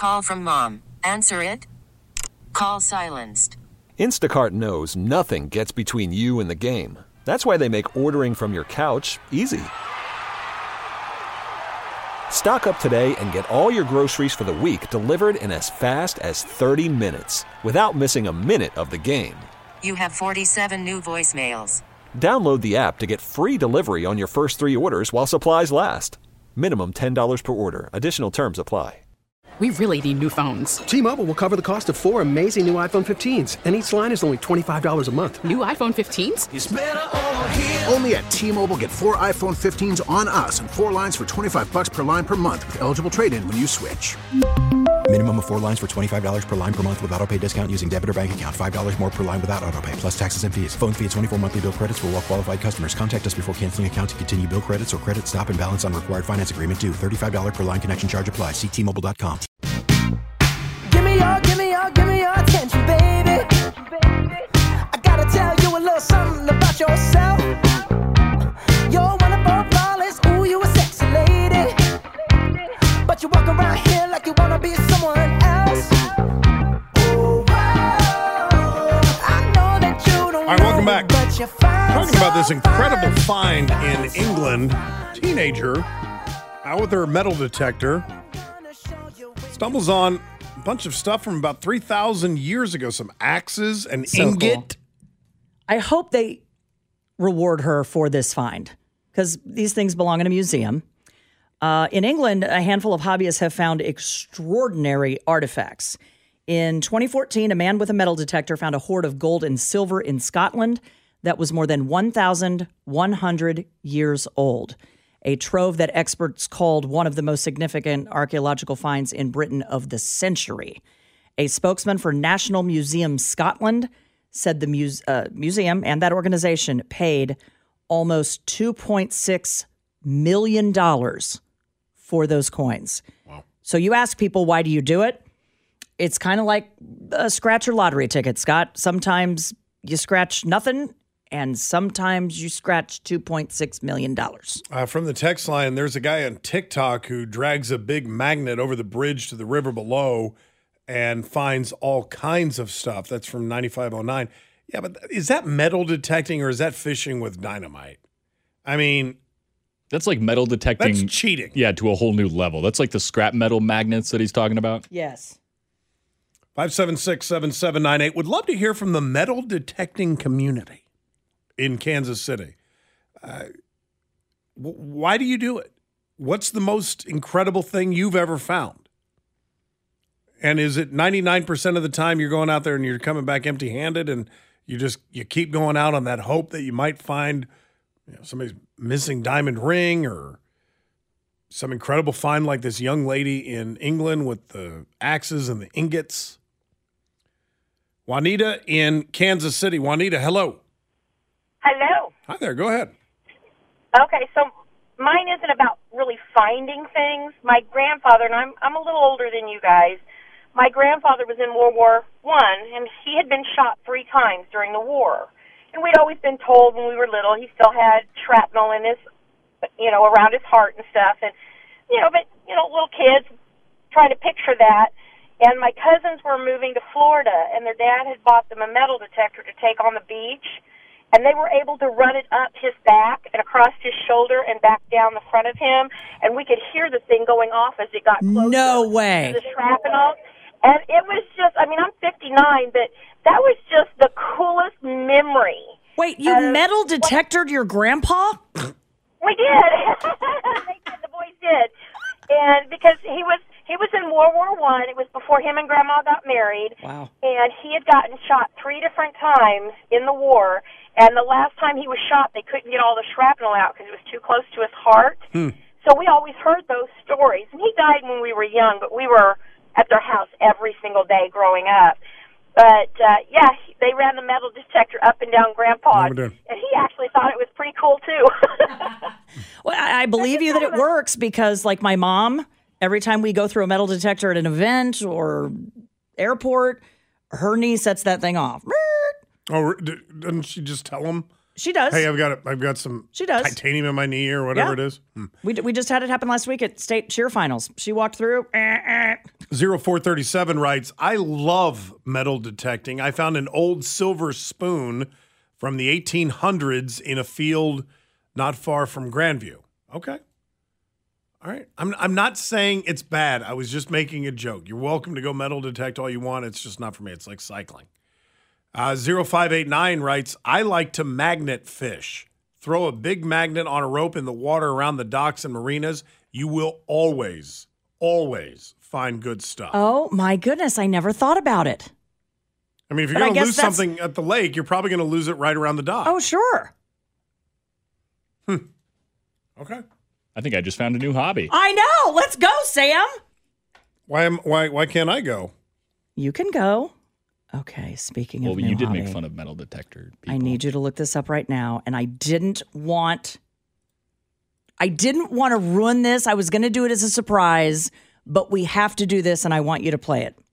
Call from mom. Answer it. Call silenced. Instacart knows nothing gets between you and the game. That's why they make ordering from your couch easy. Stock up today and get all your groceries for the week delivered in as fast as 30 minutes without missing a minute of the game. You have 47 new voicemails. Download the app to get free delivery on your first 3 orders while supplies last. Minimum $10 per order. Additional terms apply. We really need new phones. T-Mobile will cover the cost of 4 amazing new iPhone 15s, and each line is only $25 a month. New iPhone 15s? It's better over here. Only at T-Mobile, get 4 iPhone 15s on us and 4 lines for $25 per line per month with eligible trade-in when you switch. Minimum of 4 lines for $25 per line per month with autopay discount using debit or bank account. $5 more per line without autopay, plus taxes and fees. Phone fee at 24 monthly bill credits for well-qualified customers. Contact us before canceling account to continue bill credits or credit stop and balance on required finance agreement due. $35 per line connection charge applies. See T-Mobile.com. Give me your attention, baby. I gotta tell you a little something about yourself. You're one of our flawless, ooh, you a sexy lady. But you walk around here like you wanna be someone else. Ooh, I know that you don't. All right, welcome back. But you're fine, Talking about this so incredible fine. find in England. Teenager out with her metal detector stumbles on a bunch of stuff from about 3,000 years ago. Some axes, an ingot. Cool. I hope they reward her for this find because these things belong in a museum. In England, a handful of hobbyists have found extraordinary artifacts. In 2014, a man with a metal detector found a hoard of gold and silver in Scotland that was more than 1,100 years old. A trove that experts called one of the most significant archaeological finds in Britain of the century. A spokesman for National Museum Scotland said the museum and that organization paid almost $2.6 million for those coins. Wow. So you ask people, why do you do it? It's kind of like a scratch or lottery ticket, Scott. Sometimes you scratch nothing, and sometimes you scratch $2.6 million. From the text line, there's a guy on TikTok who drags a big magnet over the bridge to the river below and finds all kinds of stuff. That's from 9509. Yeah, but is that metal detecting or is that fishing with dynamite? I mean, that's like metal detecting. That's cheating. Yeah, to a whole new level. That's like the scrap metal magnets that he's talking about. Yes. 576-7798. Would love to hear from the metal detecting community in Kansas City. Why do you do it? What's the most incredible thing you've ever found? And is it 99% of the time you're going out there and you're coming back empty-handed and you keep going out on that hope that you might find somebody's missing diamond ring or some incredible find like this young lady in England with the axes and the ingots? Juanita in Kansas City. Juanita, hello. Hello. Hi there. Go ahead. Okay, so mine isn't about really finding things. My grandfather, and I'm a little older than you guys, my grandfather was in World War I, and he had been shot 3 times during the war. And we'd always been told when we were little he still had shrapnel in his, around his heart and stuff. And, little kids trying to picture that. And my cousins were moving to Florida, and their dad had bought them a metal detector to take on the beach. And they were able to run it up his back and across his shoulder and back down the front of him. And we could hear the thing going off as it got closer. No way. To the shrapnel. And it was just, I'm 59, but that was just the coolest memory. Wait, you metal detectored your grandpa? We did. The boys did. And because he was in World War I. It was before him and Grandma got married. Wow. And he had gotten shot 3 different times in the war. And the last time he was shot, they couldn't get all the shrapnel out because it was too close to his heart. So we always heard those stories. And he died when we were young, but we were at their house every single day growing up. But, they ran the metal detector up and down Grandpa. And he actually thought it was pretty cool, too. Well, I believe you that it works because, like my mom, every time we go through a metal detector at an event or airport, her knee sets that thing off. Oh, doesn't she just tell them? She does. Hey, I've got some titanium in my knee or whatever it is. We just had it happen last week at state cheer finals. She walked through. 0437 writes, I love metal detecting. I found an old silver spoon from the 1800s in a field not far from Grandview. Okay. All right. I'm not saying it's bad. I was just making a joke. You're welcome to go metal detect all you want. It's just not for me. It's like cycling. 0589 writes, I like to magnet fish. Throw a big magnet on a rope in the water around the docks and marinas. You will always find good stuff. Oh, my goodness. I never thought about it. I mean, if you're going to lose something at the lake, you're probably going to lose it right around the dock. Oh, sure. Okay. I think I just found a new hobby. I know. Let's go, Sam. Why can't I go? You can go. Okay, speaking of Well, you did hobby, make fun of metal detector people. I need you to look this up right now. And I didn't want to ruin this. I was going to do it as a surprise, but we have to do this, and I want you to play it.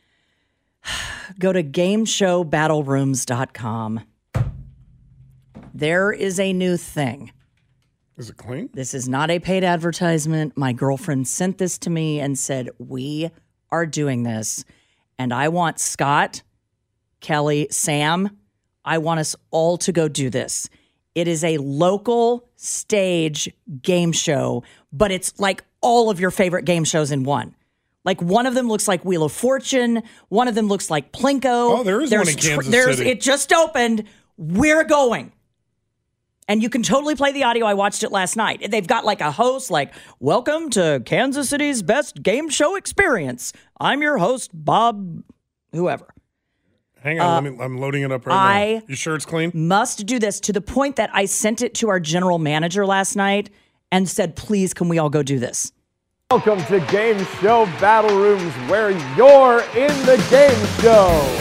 Go to GameShowBattleRooms.com. There is a new thing. Is it clean? This is not a paid advertisement. My girlfriend sent this to me and said, we are doing this. And I want Scott, Kelly, Sam, I want us all to go do this. It is a local stage game show, but it's like all of your favorite game shows in one. Like one of them looks like Wheel of Fortune. One of them looks like Plinko. Oh, there is one in Kansas City. It just opened. We're going. And you can totally play the audio. I watched it last night. They've got like a host like, welcome to Kansas City's best game show experience. I'm your host, Bob, whoever. Hang on, I'm loading it up right now. You sure it's clean? Must do this to the point that I sent it to our general manager last night and said, please, can we all go do this? Welcome to Game Show Battle Rooms, where you're in the game show.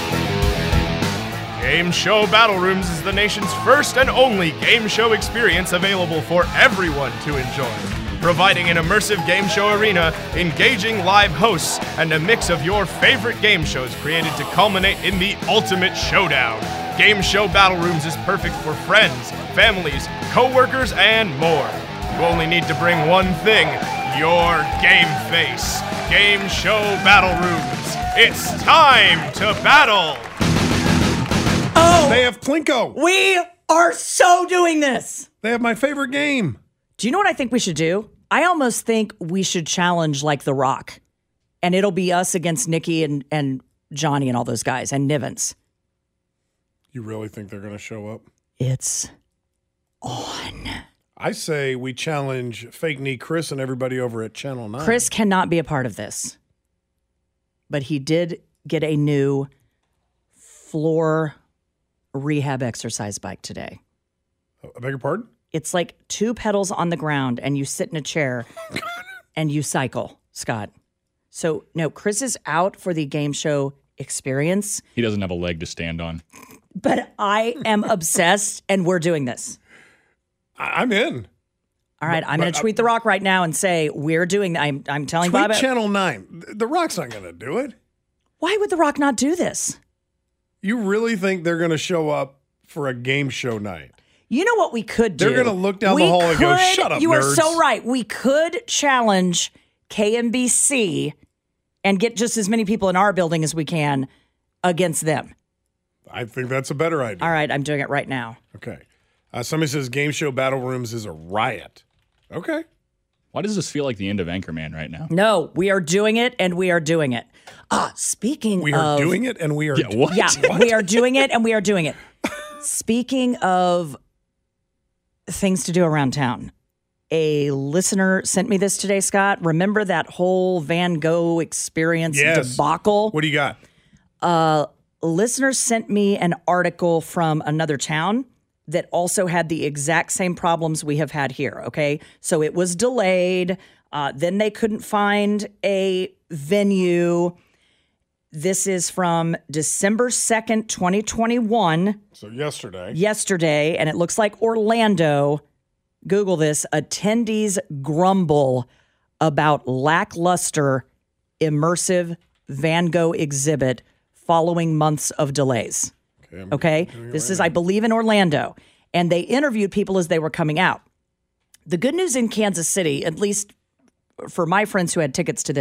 Game Show Battle Rooms is the nation's first and only game show experience available for everyone to enjoy. Providing an immersive game show arena, engaging live hosts, and a mix of your favorite game shows created to culminate in the ultimate showdown. Game Show Battle Rooms is perfect for friends, families, co-workers, and more. You only need to bring one thing, your game face. Game Show Battle Rooms. It's time to battle! Oh! They have Plinko. We are so doing this. They have my favorite game. Do you know what I think we should do? I almost think we should challenge like The Rock. And it'll be us against Nikki and Johnny and all those guys and Nivens. You really think they're going to show up? It's on. I say we challenge Fake Knee Chris and everybody over at Channel 9. Chris cannot be a part of this. But he did get a new floor rehab exercise bike today. I beg your pardon? It's like 2 pedals on the ground and you sit in a chair and you cycle, Scott. So, no, Chris is out for the game show experience. He doesn't have a leg to stand on. But I am obsessed and we're doing this. I'm in. All right, I'm going to tweet The Rock right now and say we're doing I'm telling tweet Bob. Channel 9. The Rock's not going to do it. Why would The Rock not do this? You really think they're going to show up for a game show night? You know what we could do? They're going to look down the hall and go, shut up, You nerds. are so right. We could challenge KMBC and get just as many people in our building as we can against them. I think that's a better idea. All right, I'm doing it right now. Okay. Somebody says Game Show Battle Rooms is a riot. Okay. Why does this feel like the end of Anchorman right now? No, we are doing it and we are doing it. Speaking we of... are doing it and we are... what? Yeah, What? we are doing it and we are doing it. Speaking of things to do around town, a listener sent me this today, Scott. Remember that whole Van Gogh experience debacle? What do you got? Listeners sent me an article from another town that also had the exact same problems we have had here, okay? So it was delayed. Then they couldn't find a venue. This is from December 2nd, 2021. So yesterday. Yesterday, and it looks like Orlando. Google this. Attendees grumble about lackluster immersive Van Gogh exhibit following months of delays. Okay? This is, I believe, in Orlando. And they interviewed people as they were coming out. The good news in Kansas City, at least for my friends who had tickets to this,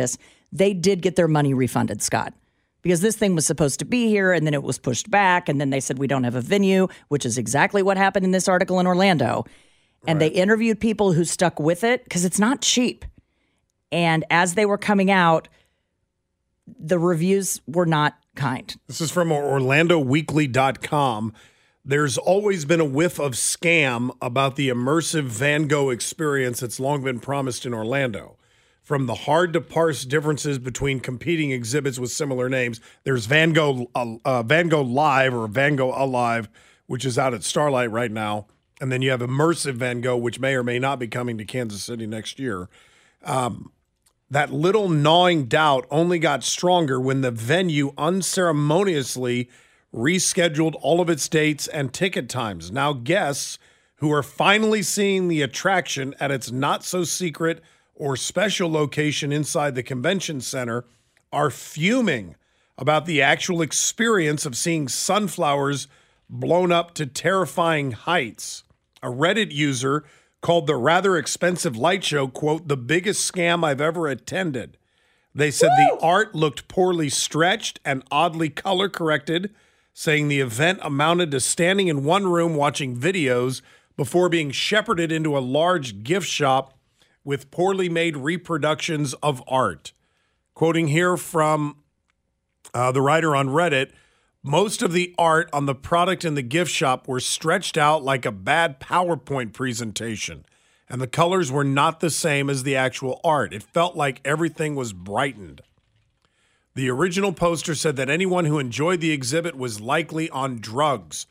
they did get their money refunded, Scott, because this thing was supposed to be here and then it was pushed back. And then they said, we don't have a venue, which is exactly what happened in this article in Orlando. And they interviewed people who stuck with it because it's not cheap. And as they were coming out, the reviews were not kind. This is from OrlandoWeekly.com. There's always been a whiff of scam about the immersive Van Gogh experience that's long been promised in Orlando. From the hard-to-parse differences between competing exhibits with similar names, there's Van Gogh Live or Van Gogh Alive, which is out at Starlight right now. And then you have Immersive Van Gogh, which may or may not be coming to Kansas City next year. That little gnawing doubt only got stronger when the venue unceremoniously rescheduled all of its dates and ticket times. Now guests who are finally seeing the attraction at its not-so-secret or special location inside the convention center are fuming about the actual experience of seeing sunflowers blown up to terrifying heights. A Reddit user called the rather expensive light show, quote, the biggest scam I've ever attended. They said the art looked poorly stretched and oddly color-corrected, saying the event amounted to standing in one room watching videos before being shepherded into a large gift shop with poorly made reproductions of art. Quoting here from the writer on Reddit, most of the art on the product in the gift shop were stretched out like a bad PowerPoint presentation, and the colors were not the same as the actual art. It felt like everything was brightened. The original poster said that anyone who enjoyed the exhibit was likely on drugs.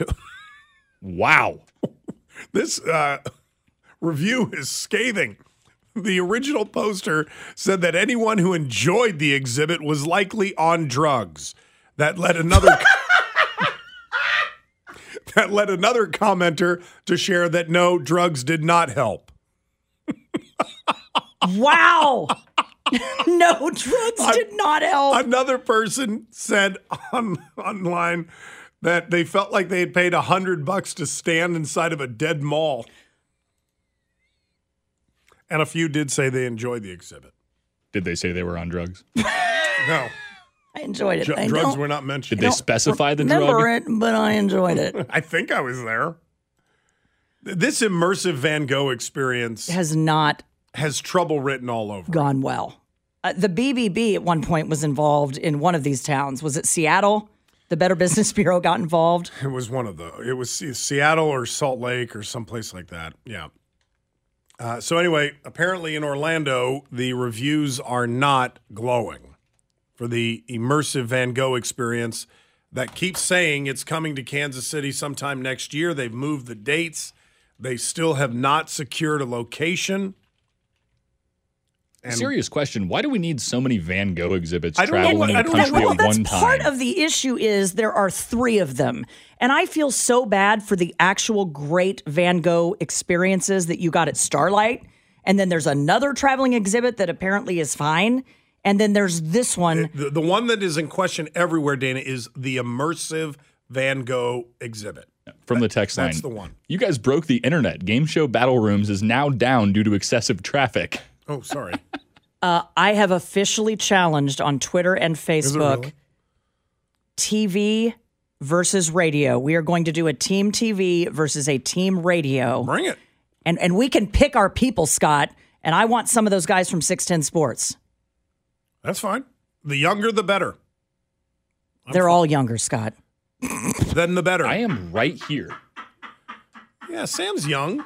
Wow. This review is scathing. The original poster said that anyone who enjoyed the exhibit was likely on drugs. That led another commenter to share that no, drugs did not help. Wow. No, drugs did not help. Another person said online that they felt like they had paid $100 to stand inside of a dead mall. And a few did say they enjoyed the exhibit. Did they say they were on drugs? No. I enjoyed it. Drugs were not mentioned. Did they specify the drug? I remember it, but I enjoyed it. I think I was there. This immersive Van Gogh experience has trouble written all over. Gone well. The BBB at one point was involved in one of these towns. Was it Seattle? The Better Business Bureau got involved? It was one of those. It was Seattle or Salt Lake or someplace like that. Yeah. So anyway, apparently in Orlando, the reviews are not glowing for the immersive Van Gogh experience that keeps saying it's coming to Kansas City sometime next year. They've moved the dates. They still have not secured a location. Serious question. Why do we need so many Van Gogh exhibits I don't know traveling what- the I don't know country what- at That's one time? part of the issue is there are 3 of them. And I feel so bad for the actual great Van Gogh experiences that you got at Starlight. And then there's another traveling exhibit that apparently is fine. And then there's this one. The one that is in question everywhere, Dana, is the immersive Van Gogh exhibit. From the text line. That's the one. You guys broke the internet. Game Show Battle Rooms is now down due to excessive traffic. Oh, sorry. I have officially challenged on Twitter and Facebook really? TV versus radio. We are going to do a team TV versus a team radio. Bring it. And we can pick our people, Scott. And I want some of those guys from 610 Sports. That's fine. The younger, the better. They're all younger, Scott. Then the better. I am right here. Yeah, Sam's young.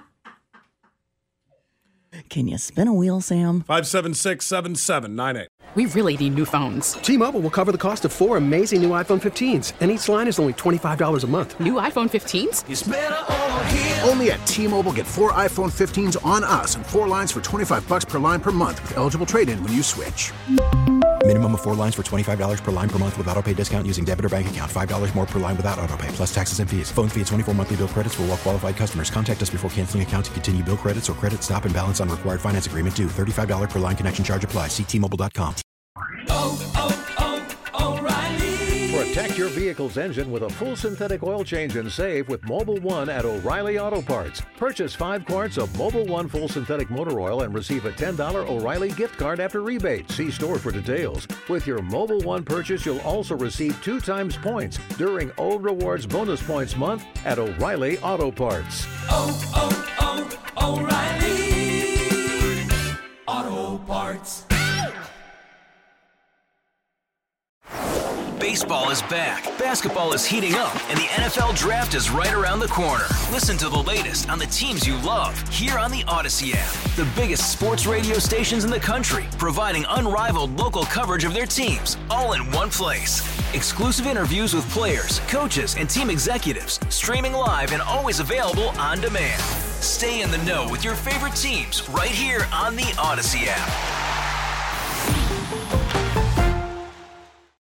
Can you spin a wheel, Sam? 576-7798. We really need new phones. T-Mobile will cover the cost of 4 amazing new iPhone 15s, and each line is only $25 a month. New iPhone 15s? It's better over here. Only at T-Mobile, get 4 iPhone 15s on us and 4 lines for $25 per line per month with eligible trade-in when you switch. Minimum of 4 lines for $25 per line per month with autopay discount using debit or bank account. $5 more per line without autopay, plus taxes and fees. Phone fee at 24 monthly bill credits for well-qualified customers. Contact us before canceling account to continue bill credits or credit stop and balance on required finance agreement due. $35 per line connection charge applies. See T-Mobile.com. O'Reilly. Protect your vehicle's engine with a full synthetic oil change and save with Mobil 1 at O'Reilly Auto Parts. Purchase 5 quarts of Mobil 1 full synthetic motor oil and receive a $10 O'Reilly gift card after rebate. See store for details. With your Mobil 1 purchase, you'll also receive 2 times points during O Rewards Bonus Points Month at O'Reilly Auto Parts. O'Reilly Auto Parts. Baseball is back, basketball is heating up, and the NFL Draft is right around the corner. Listen to the latest on the teams you love here on the Odyssey app. The biggest sports radio stations in the country, providing unrivaled local coverage of their teams, all in one place. Exclusive interviews with players, coaches, and team executives, streaming live and always available on demand. Stay in the know with your favorite teams right here on the Odyssey app.